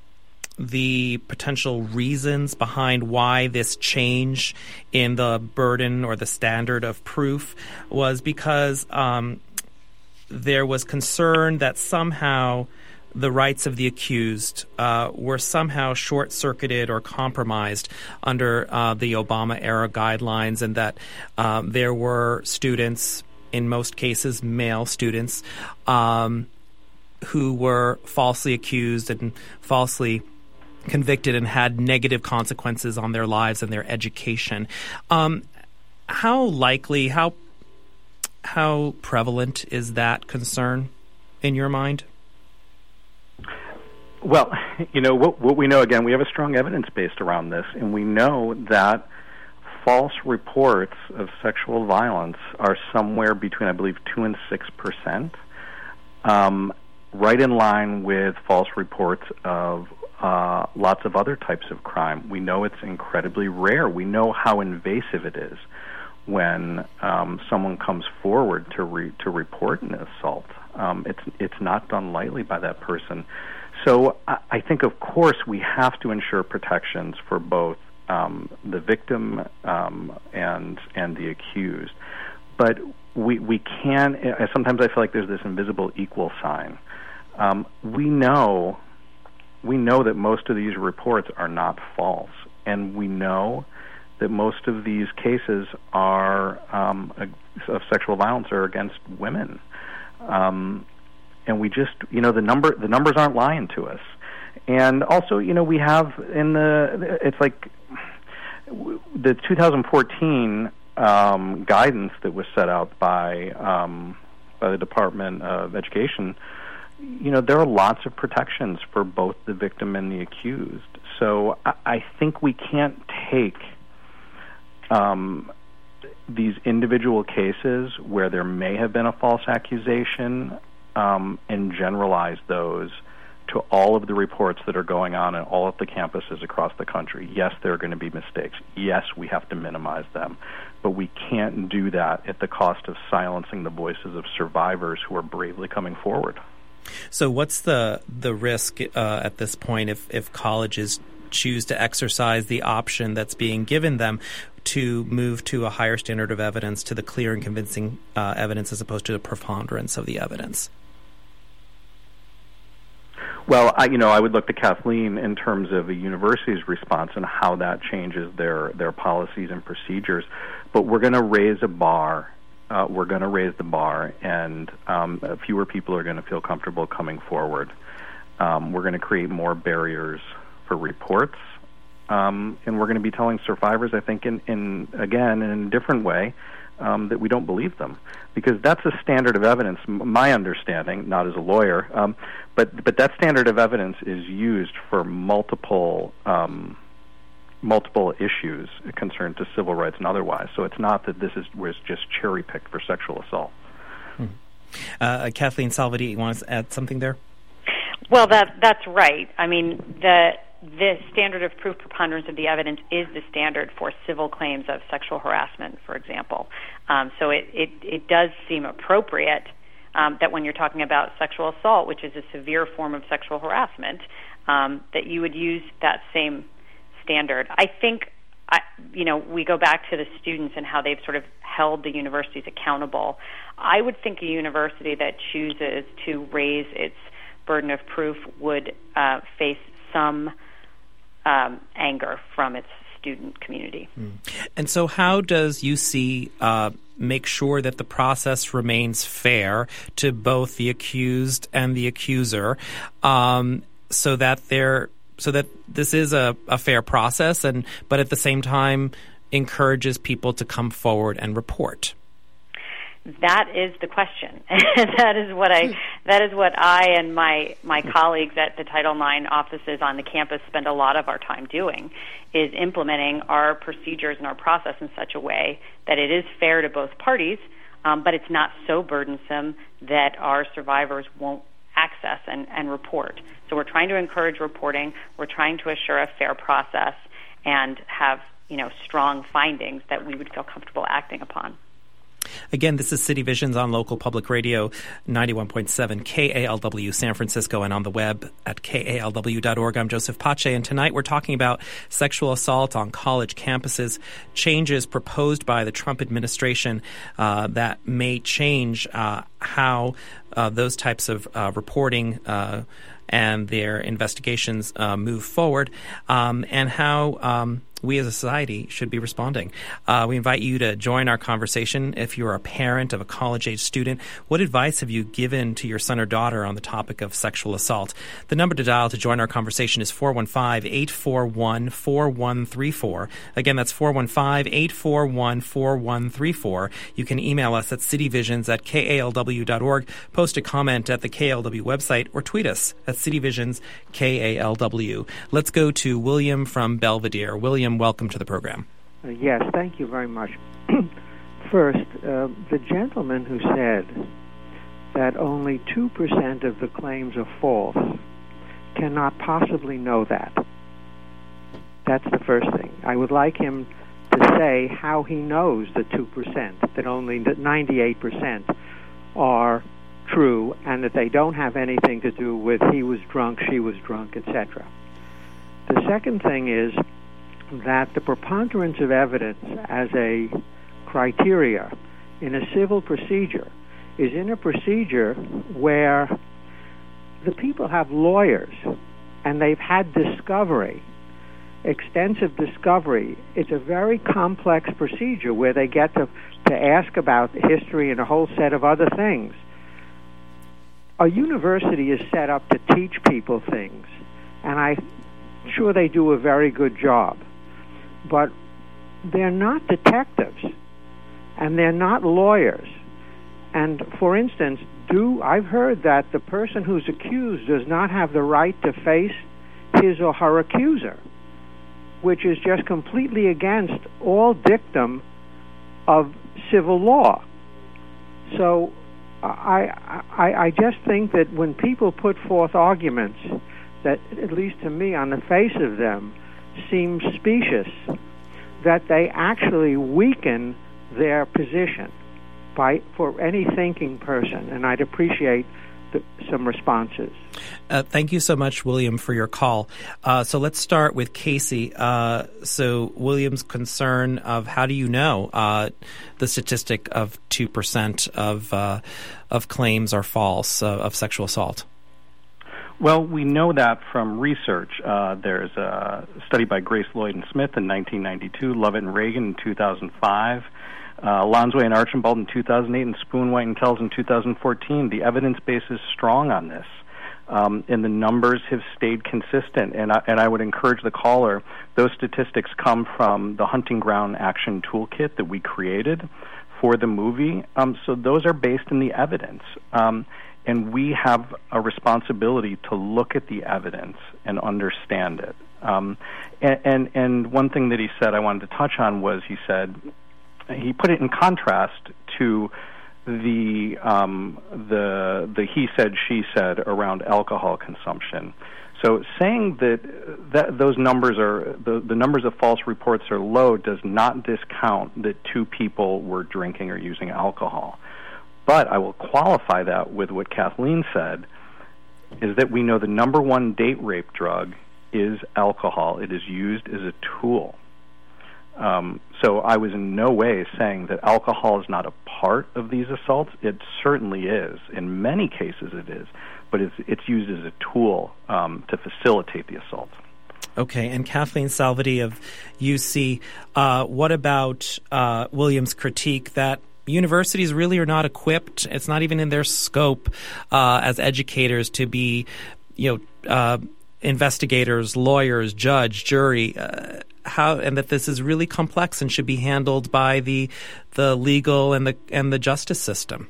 Speaker 1: the potential reasons behind why this change in the burden or the standard of proof was because um, there was concern that somehow the rights of the accused uh, were somehow short-circuited or compromised under uh, the Obama-era guidelines, and that um, there were students, in most cases male students, um, who were falsely accused and falsely convicted and had negative consequences on their lives and their education. Um, how likely, how how prevalent is that concern in your mind?
Speaker 2: Well, you know, what, what we know, again, we have a strong evidence base around this, and we know that false reports of sexual violence are somewhere between, I believe, two and six percent, um, right in line with false reports of uh, lots of other types of crime. We know it's incredibly rare. We know how invasive it is when um, someone comes forward to re- to report an assault. Um, it's it's not done lightly by that person. So I, I think, of course, we have to ensure protections for both um, the victim um, and and the accused. But we we can. Sometimes I feel like there's this invisible equal sign. Um, we know we know that most of these reports are not false, and we know that most of these cases are um, of sexual violence are against women. Um, and we just, you know, the number the numbers aren't lying to us. And also, you know, we have in the it's like the two thousand fourteen um, guidance that was set out by um, by the Department of Education. You know, there are lots of protections for both the victim and the accused. So I, I think we can't take um, these individual cases where there may have been a false accusation um, and generalize those to all of the reports that are going on at all of the campuses across the country. Yes, there are going to be mistakes. Yes, we have to minimize them. But we can't do that at the cost of silencing the voices of survivors who are bravely coming forward.
Speaker 1: So what's the the risk uh, at this point if, if colleges choose to exercise the option that's being given them to move to a higher standard of evidence, to the clear and convincing uh, evidence as opposed to the preponderance of the evidence?
Speaker 2: Well, I, you know, I would look to Kathleen in terms of a university's response and how that changes their, their policies and procedures. But we're going to raise a bar. Uh, we're going to raise the bar, and um, fewer people are going to feel comfortable coming forward. Um, we're going to create more barriers for reports, um, and we're going to be telling survivors, I think, in, in again, in a different way, um, that we don't believe them, because that's a standard of evidence. My understanding, not as a lawyer, um, but but that standard of evidence is used for multiple. Um, multiple issues concerned to civil rights and otherwise. So it's not that this is was just cherry-picked for sexual assault.
Speaker 1: Hmm. Uh, Kathleen Salvadee, you want to add something there?
Speaker 3: Well, that that's right. I mean, the the standard of proof preponderance of the evidence is the standard for civil claims of sexual harassment, for example. Um, so it, it, it does seem appropriate um, that when you're talking about sexual assault, which is a severe form of sexual harassment, um, that you would use that same standard. I think, I, you know, we go back to the students and how they've sort of held the universities accountable. I would think a university that chooses to raise its burden of proof would uh, face some um, anger from its student community.
Speaker 1: Mm. And so how does U C uh, make sure that the process remains fair to both the accused and the accuser, um, so that they're so that this is a, a fair process, and but at the same time encourages people to come forward and report?
Speaker 3: That is the question. that is what I that is what I and my my colleagues at the Title nine offices on the campus spend a lot of our time doing, is implementing our procedures and our process in such a way that it is fair to both parties, um, but it's not so burdensome that our survivors won't access and, and report. So we're trying to encourage reporting. We're trying to assure a fair process and have, you know, strong findings that we would feel comfortable acting upon.
Speaker 1: Again, this is City Visions on local public radio, ninety-one point seven K A L W San Francisco, and on the web at K A L W dot org. I'm Joseph Pace, and tonight we're talking about sexual assault on college campuses, changes proposed by the Trump administration uh, that may change uh, how uh, those types of uh, reporting uh, and their investigations uh, move forward, um, and how um, we as a society should be responding. Uh, we invite you to join our conversation. If you're a parent of a college-age student, what advice have you given to your son or daughter on the topic of sexual assault? The number to dial to join our conversation is four one five, eight four one, four one three four. Again, that's four one five, eight four one, four one three four. You can email us at cityvisions at K A L W dot org, post a comment at the K A L W website, or tweet us at cityvisions K A L W. Let's go to William from Belvedere. William, welcome to the program.
Speaker 12: Uh, yes, thank you very much. First, uh, the gentleman who said that only two percent of the claims are false cannot possibly know that. That's the first thing. I would like him to say how he knows the two percent, that only ninety-eight percent are true and that they don't have anything to do with he was drunk, she was drunk, et cetera. The second thing is that the preponderance of evidence as a criteria in a civil procedure is in a procedure where the people have lawyers and they've had discovery, extensive discovery. It's a very complex procedure where they get to, to ask about history and a whole set of other things. A university is set up to teach people things, and I'm sure they do a very good job. But they're not detectives, and they're not lawyers. And, for instance, do I've heard that the person who's accused does not have the right to face his or her accuser, which is just completely against all dictum of civil law. So I, I, I just think that when people put forth arguments that, at least to me, on the face of them, seem specious, that they actually weaken their position by for any thinking person, and I'd appreciate the, some responses.
Speaker 1: Uh, thank you so much, William, for your call. Uh, so let's start with Casey. Uh, so William's concern of how do you know uh, the statistic of two percent of uh, of claims are false uh, of sexual assault?
Speaker 2: Well, we know that from research. Uh, there's a study by Grace Lloyd and Smith in nineteen ninety-two, Lovett and Reagan in two thousand five, uh, Lonsway and Archambault in two thousand eight, and Spoon, White, and Tells in two thousand fourteen. The evidence base is strong on this, um, and the numbers have stayed consistent. And I, and I would encourage the caller, those statistics come from the Hunting Ground Action Toolkit that we created for the movie. Um, so those are based in the evidence. Um, And we have a responsibility to look at the evidence and understand it. Um, and, and, and one thing that he said I wanted to touch on was he said, he put it in contrast to the um, the the he said, she said around alcohol consumption. So saying that, that those numbers are, the, the numbers of false reports are low does not discount that two people were drinking or using alcohol. But I will qualify that with what Kathleen said, is that we know the number one date rape drug is alcohol. It is used as a tool. Um, so I was in no way saying that alcohol is not a part of these assaults. It certainly is. In many cases it is. But it's, it's used as a tool um, to facilitate the assault.
Speaker 1: Okay, and Kathleen Salvati of U C, uh, what about uh, William's critique that universities really are not equipped, it's not even in their scope uh, as educators to be, you know, uh, investigators, lawyers, judge, jury, uh, how, and that this is really complex and should be handled by the the legal and the and the justice system?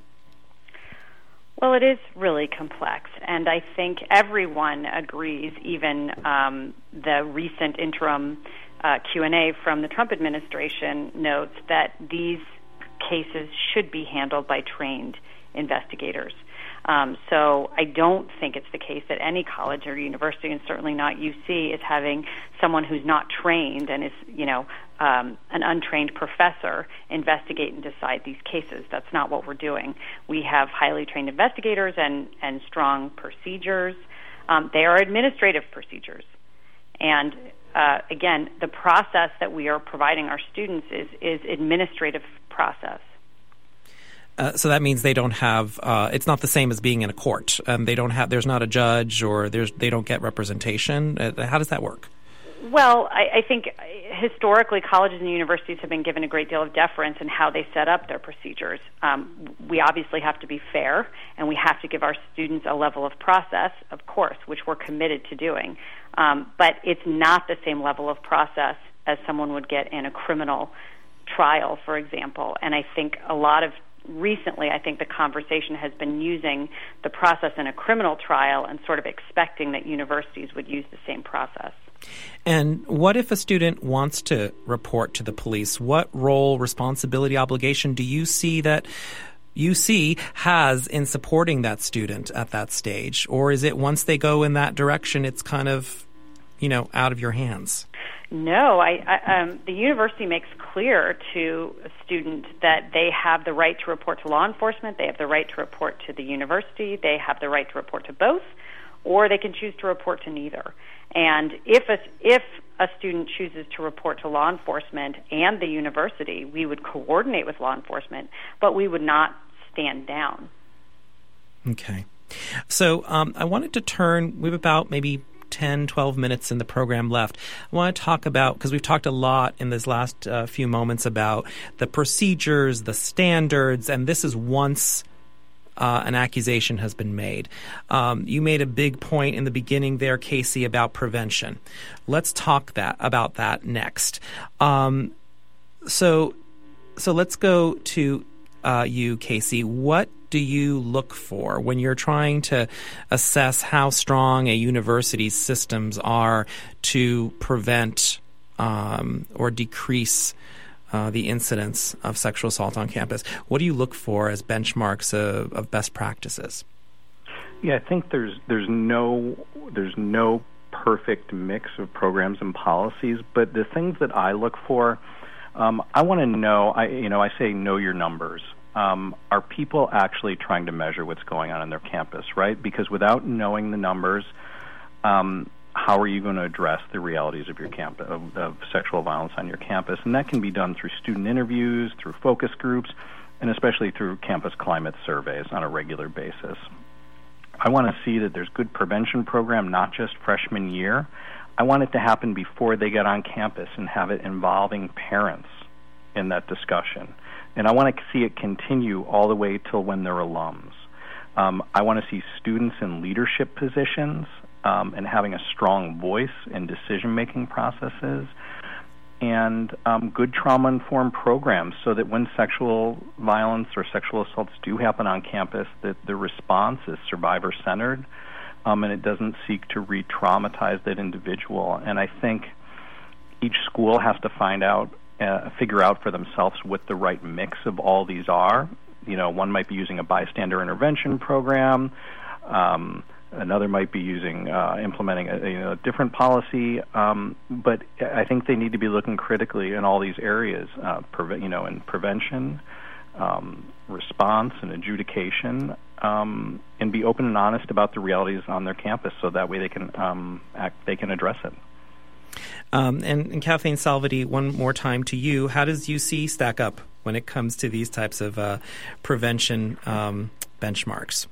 Speaker 3: Well, it is really complex, and I think everyone agrees, even um, the recent interim uh, Q and A from the Trump administration notes that these cases should be handled by trained investigators. Um, so I don't think it's the case that any college or university, and certainly not U C, is having someone who's not trained and is, you know, um, an untrained professor investigate and decide these cases. That's not what we're doing. We have highly trained investigators and, and strong procedures. Um, they are administrative procedures. And uh, again, the process that we are providing our students is, is administrative process.
Speaker 1: Uh, so that means they don't have. Uh, it's not the same as being in a court. Um, they don't have. There's not a judge, or there's. They don't get representation. Uh, how does that work?
Speaker 3: Well, I, I think historically colleges and universities have been given a great deal of deference in how they set up their procedures. Um, we obviously have to be fair, and we have to give our students a level of process, of course, which we're committed to doing. Um, but it's not the same level of process as someone would get in a criminal trial, for example. And I think a lot of recently, I think the conversation has been using the process in a criminal trial and sort of expecting that universities would use the same process.
Speaker 1: And what if a student wants to report to the police? What role, responsibility, obligation do you see that U C has in supporting that student at that stage? Or is it once they go in that direction, it's kind of, you know, out of your hands?
Speaker 3: No, I, I, um, the university makes clear to a student that they have the right to report to law enforcement, they have the right to report to the university, they have the right to report to both, or they can choose to report to neither. And if a, if a student chooses to report to law enforcement and the university, we would coordinate with law enforcement, but we would not stand down.
Speaker 1: Okay. So um, I wanted to turn, we have about maybe ten, twelve minutes in the program left. I want to talk about, because we've talked a lot in this last uh, few moments about the procedures, the standards, and this is once uh, an accusation has been made. Um, you made a big point in the beginning there, Casey, about prevention. Let's talk that about that next. Um, so, so let's go to uh, you, Casey. What do you look for when you're trying to assess how strong a university's systems are to prevent um, or decrease uh, the incidence of sexual assault on campus? What do you look for as benchmarks of, of best practices?
Speaker 2: Yeah, I think there's there's no there's no perfect mix of programs and policies, but the things that I look for, um, I want to know. I you know I say know your numbers. Um, are people actually trying to measure what's going on in their campus, right? Because without knowing the numbers, um, how are you going to address the realities of your campus, of, of sexual violence on your campus? And that can be done through student interviews, through focus groups, and especially through campus climate surveys on a regular basis. I want to see that there's good prevention program, not just freshman year. I want it to happen before they get on campus and have it involving parents in that discussion. And I want to see it continue all the way till when they're alums. Um, I want to see students in leadership positions um, and having a strong voice in decision-making processes, and um, good trauma-informed programs so that when sexual violence or sexual assaults do happen on campus, that the response is survivor-centered um, and it doesn't seek to re-traumatize that individual. And I think each school has to find out Uh, figure out for themselves what the right mix of all these are. You know, one might be using a bystander intervention program. Um, another might be using uh, implementing a, you know, a different policy. Um, but I think they need to be looking critically in all these areas. Uh, preve- you know, in prevention, um, response, and adjudication, um, and be open and honest about the realities on their campus, so that way they can um, act, they can address it.
Speaker 1: Um, and, and Kathleen Salvati, one more time to you. How does U C stack up when it comes to these types of uh, prevention um, benchmarks?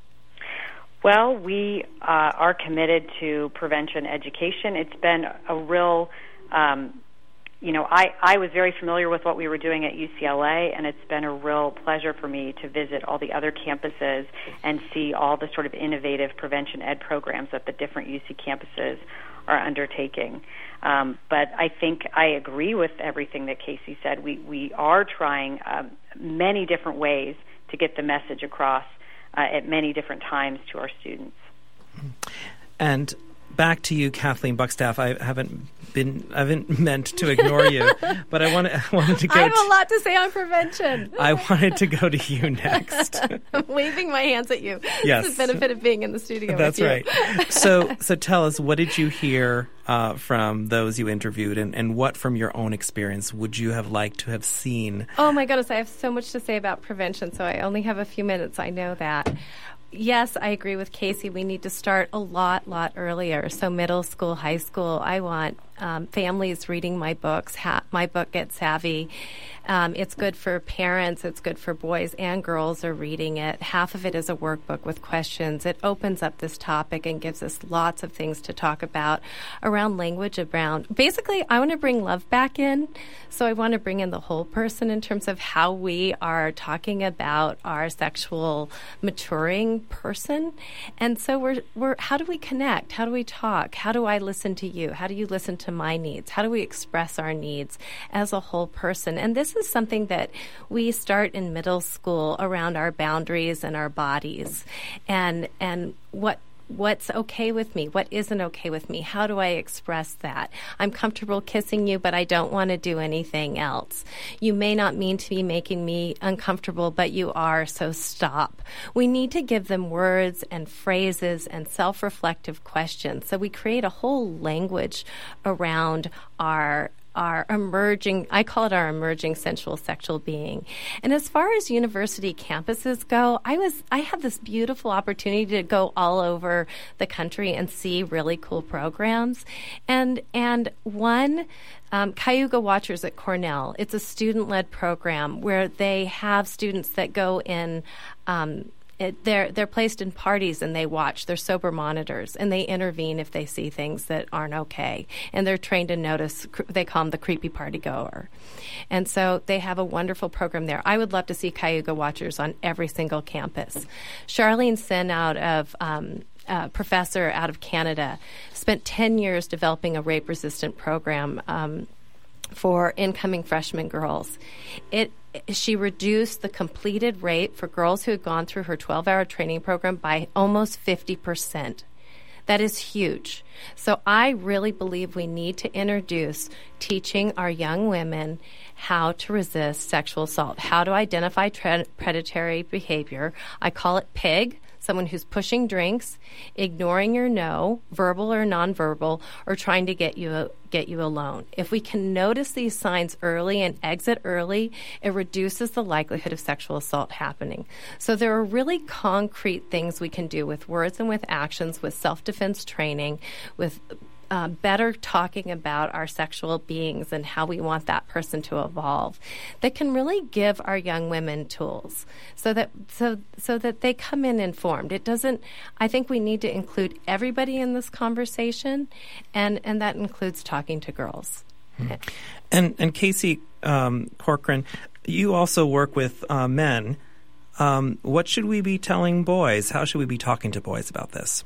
Speaker 3: Well, we uh, are committed to prevention education. It's been a real, um, you know, I, I was very familiar with what we were doing at U C L A, and it's been a real pleasure for me to visit all the other campuses and see all the sort of innovative prevention ed programs that the different U C campuses are undertaking. Um, but I think I agree with everything that Casey said. We we are trying um, many different ways to get the message across uh, at many different times to our students.
Speaker 1: And back to you, Kathleen Buckstaff. I haven't been, I haven't meant to ignore you, but I wanted, I wanted to go.
Speaker 4: I have
Speaker 1: to,
Speaker 4: a lot to say on prevention.
Speaker 1: I wanted to go to you next.
Speaker 4: I'm waving my hands at you.
Speaker 1: Yes.
Speaker 4: It's the benefit of being in the studio.
Speaker 1: That's
Speaker 4: with you.
Speaker 1: right. So, so tell us, what did you hear uh, from those you interviewed, and, and what from your own experience would you have liked to have seen?
Speaker 4: Oh my goodness, I have so much to say about prevention, so I only have a few minutes. I know that. Yes, I agree with Casey. We need to start a lot, lot earlier. So middle school, high school, I want um, families reading my books, ha- my book, Get Savvy. Um, it's good for parents. It's good for boys and girls are reading it. Half of it is a workbook with questions. It opens up this topic and gives us lots of things to talk about around language, around basically I want to bring love back in. So I want to bring in the whole person in terms of how we are talking about our sexual maturing person. And so we're, we're how do we connect? How do we talk? How do I listen to you? How do you listen to my needs? How do we express our needs as a whole person? And this is something that we start in middle school around our boundaries and our bodies, and and what what's okay with me, what isn't okay with me, how do I express that? I'm comfortable kissing you, but I don't want to do anything else. You may not mean to be making me uncomfortable, but you are, so stop. We need to give them words and phrases and self-reflective questions. So we create a whole language around our our emerging, I call it our emerging sensual sexual being. And as far as university campuses go, I was I had this beautiful opportunity to go all over the country and see really cool programs. And and one Um, Cayuga Watchers at Cornell. It's a student-led program where they have students that go in. Um, it, they're they're placed in parties and they watch. They're sober monitors and they intervene if they see things that aren't okay. And they're trained to notice. They call them the creepy party goer. And so they have a wonderful program there. I would love to see Cayuga Watchers on every single campus. Charlene Sin out of um, Uh, professor out of Canada, spent ten years developing a rape-resistant program um, for incoming freshman girls. It she reduced the completed rate for girls who had gone through her twelve-hour training program by almost fifty percent. That is huge. So I really believe we need to introduce teaching our young women how to resist sexual assault, how to identify tre- predatory behavior. I call it PIG. Someone who's pushing drinks, ignoring your no, verbal or nonverbal, or trying to get you get you alone. If we can notice these signs early and exit early, it reduces the likelihood of sexual assault happening. So there are really concrete things we can do with words and with actions, with self-defense training, with Uh, better talking about our sexual beings and how we want that person to evolve, that can really give our young women tools so that so so that they come in informed. It doesn't. I think we need to include everybody in this conversation, and and that includes talking to girls.
Speaker 1: Mm-hmm. And and Casey um, Corcoran, you also work with uh, men. Um, what should we be telling boys? How should we be talking to boys about this?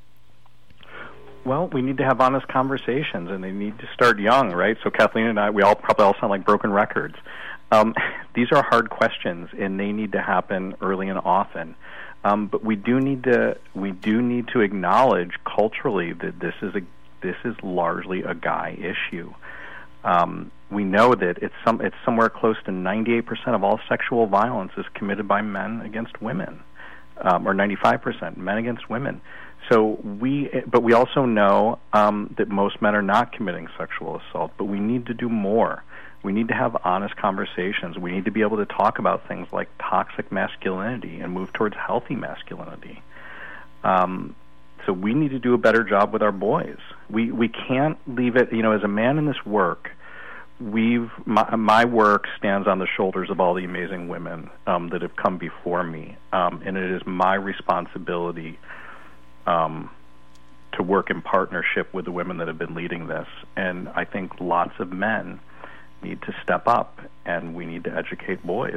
Speaker 2: Well, we need to have honest conversations, and they need to start young, right? So Kathleen and I, we all probably all sound like broken records. Um, these are hard questions, and they need to happen early and often. Um, but we do need to we do need to acknowledge culturally that this is a this is largely a guy issue. Um, we know that it's some it's somewhere close to ninety-eight percent of all sexual violence is committed by men against women, um, or ninety-five percent men against women. So we, but we also know um, that most men are not committing sexual assault. But we need to do more. We need to have honest conversations. We need to be able to talk about things like toxic masculinity and move towards healthy masculinity. Um, so we need to do a better job with our boys. We we can't leave it. You know, as a man in this work, we've my, my work stands on the shoulders of all the amazing women um, that have come before me, um, and it is my responsibility Um, to work in partnership with the women that have been leading this. And I think lots of men need to step up, and we need to educate boys.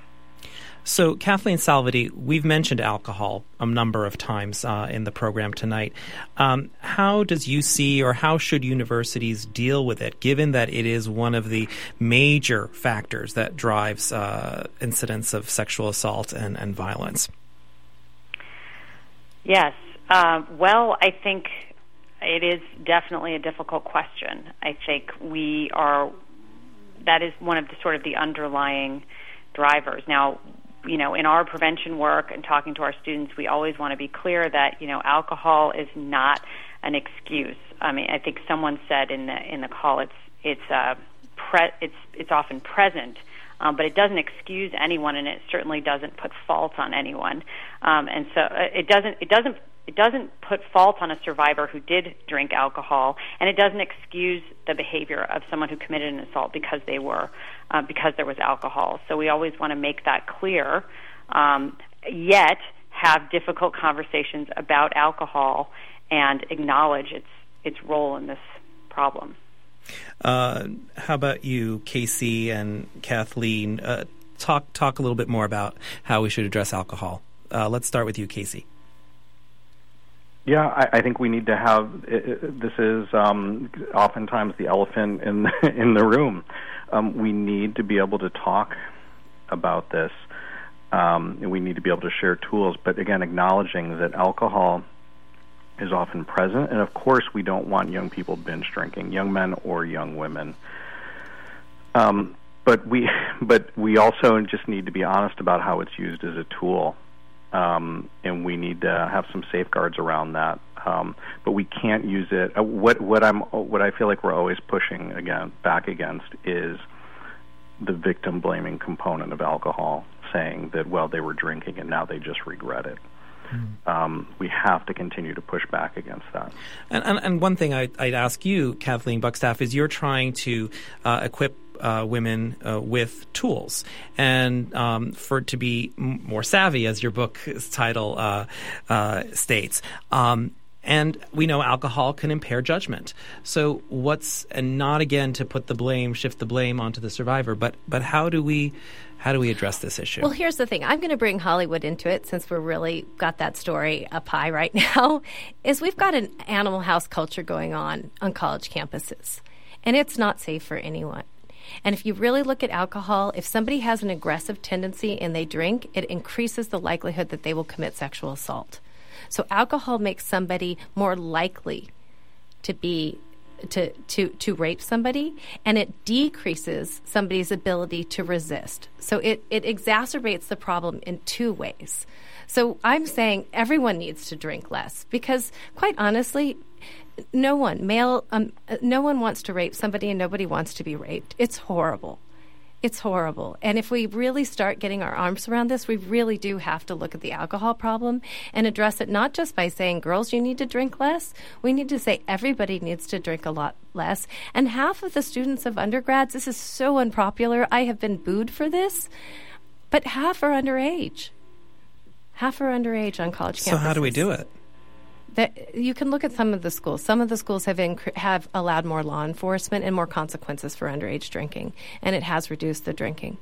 Speaker 1: So, Kathleen Salvati, we've mentioned alcohol a number of times uh, in the program tonight. Um, how does you see, or how should universities deal with it, given that it is one of the major factors that drives uh, incidents of sexual assault and, and violence?
Speaker 3: Yes. Uh, well, I think it is definitely a difficult question. I think we are, that is one of the sort of the underlying drivers. Now, you know, in our prevention work and talking to our students, we always want to be clear that, you know, alcohol is not an excuse. I mean, I think someone said in the in the call, it's it's uh, pre- it's it's often present. Um, but it doesn't excuse anyone, and it certainly doesn't put fault on anyone. Um, and so it doesn't it doesn't it doesn't put fault on a survivor who did drink alcohol, and it doesn't excuse the behavior of someone who committed an assault because they were uh, because there was alcohol. So we always want to make that clear, um, yet have difficult conversations about alcohol and acknowledge its its role in this problem.
Speaker 1: Uh, how about you, Casey and Kathleen? Uh, talk talk a little bit more about how we should address alcohol. Uh, let's start with you, Casey.
Speaker 2: Yeah, I, I think we need to have. It, this is um, oftentimes the elephant in the, in the room. Um, we need to be able to talk about this, um, and we need to be able to share tools. But again, acknowledging that alcohol is often present, and of course, we don't want young people binge drinking, young men or young women. Um, but we, but we also just need to be honest about how it's used as a tool. Um, and we need to have some safeguards around that. Um, but we can't use it. Uh, what what I'm what I feel like we're always pushing again back against is the victim blaming component of alcohol, saying that, well, they were drinking and now they just regret it. Mm-hmm. Um, we have to continue to push back against that.
Speaker 1: And, and, and one thing I, I'd ask you, Kathleen Buckstaff, is you're trying to uh, equip Uh, women uh, with tools and um, for to be m- more savvy, as your book's title uh, uh, states. Um, and we know alcohol can impair judgment. So what's and not again to put the blame, shift the blame onto the survivor, but but how do we how do we address this issue?
Speaker 4: Well, here's the thing. I'm going to bring Hollywood into it since we're really got that story up high right now. Is we've got an animal house culture going on on college campuses, and it's not safe for anyone. And if you really look at alcohol, if somebody has an aggressive tendency and they drink, it increases the likelihood that they will commit sexual assault. So alcohol makes somebody more likely to be to to to rape somebody, and it decreases somebody's ability to resist. So it, it exacerbates the problem in two ways. So I'm saying everyone needs to drink less because, quite honestly, no one, male, um, no one wants to rape somebody and nobody wants to be raped. It's horrible. It's horrible. And if we really start getting our arms around this, we really do have to look at the alcohol problem and address it not just by saying, girls, you need to drink less. We need to say everybody needs to drink a lot less. And half of the students of undergrads, this is so unpopular. I have been booed for this. But half are underage. Half are underage on college campuses.
Speaker 1: So how do we do it?
Speaker 4: That you can look at some of the schools. Some of the schools have inc- have allowed more law enforcement and more consequences for underage drinking, and it has reduced the drinking.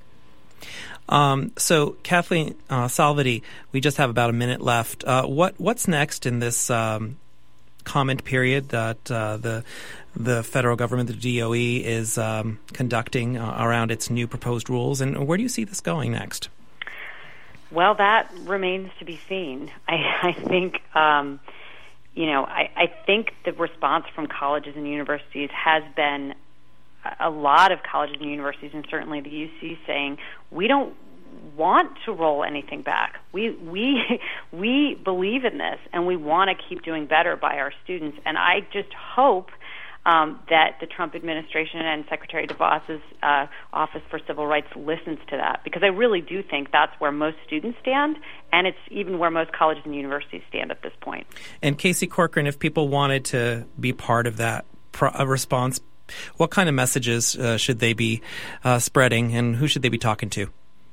Speaker 1: Um, so, Kathleen uh, Salvati, we just have about a minute left. Uh, what what's next in this um, comment period that uh, the the federal government, the D O E, is um, conducting uh, around its new proposed rules, and where do you see this going next?
Speaker 3: Well, that remains to be seen. I, I think. Um, You know, I, I think the response from colleges and universities has been a lot of colleges and universities, and certainly the U C, saying we don't want to roll anything back. We we we believe in this, and we want to keep doing better by our students. And I just hope um, that the Trump administration and Secretary DeVos's uh, Office for Civil Rights listens to that, because I really do think that's where most students stand, and it's even where most colleges and universities stand at this point.
Speaker 1: And Casey Corcoran, if people wanted to be part of that pro- uh, response, what kind of messages uh, should they be uh, spreading, and who should they be talking to?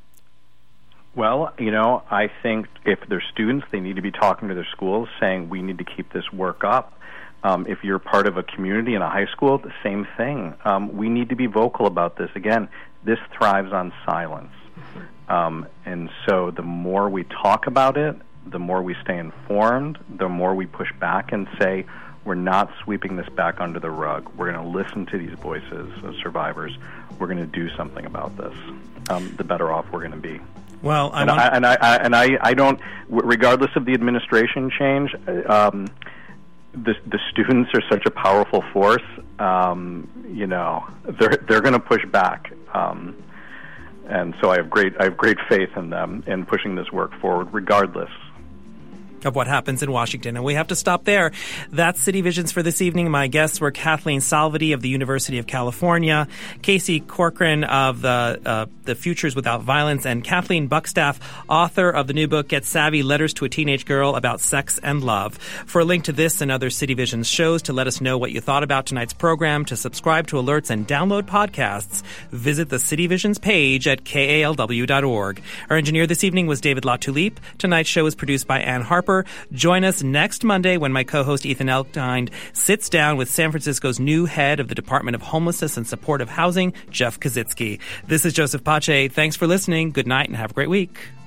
Speaker 2: Well, you know, I think if they're students, they need to be talking to their schools, saying we need to keep this work up. Um, if you're part of a community in a high school, the same thing. Um, we need to be vocal about this. Again, this thrives on silence. Um, and so the more we talk about it, the more we stay informed, the more we push back and say, we're not sweeping this back under the rug. We're going to listen to these voices of survivors. We're going to do something about this. Um, the better off we're going to be.
Speaker 1: Well, I
Speaker 2: and,
Speaker 1: want-
Speaker 2: I, and I and I I don't, regardless of the administration change, um, the the students are such a powerful force. Um, you know, they're they're going to push back, um, and so I have great I have great faith in them in pushing this work forward, regardless.
Speaker 1: of what happens in Washington. And we have to stop there. That's City Visions for this evening. My guests were Kathleen Salvati of the University of California, Casey Corcoran of the uh, the Futures Without Violence, and Kathleen Buckstaff, author of the new book, Get Savvy, Letters to a Teenage Girl About Sex and Love. For a link to this and other City Visions shows, to let us know what you thought about tonight's program, to subscribe to alerts and download podcasts, visit the City Visions page at K A L W dot org. Our engineer this evening was David LaTulippe. Tonight's show is produced by Ann Harper. Join us next Monday when my co-host Ethan Elkind sits down with San Francisco's new head of the Department of Homelessness and Supportive Housing, Jeff Kazitsky. This is Joseph Pace. Thanks for listening. Good night and have a great week.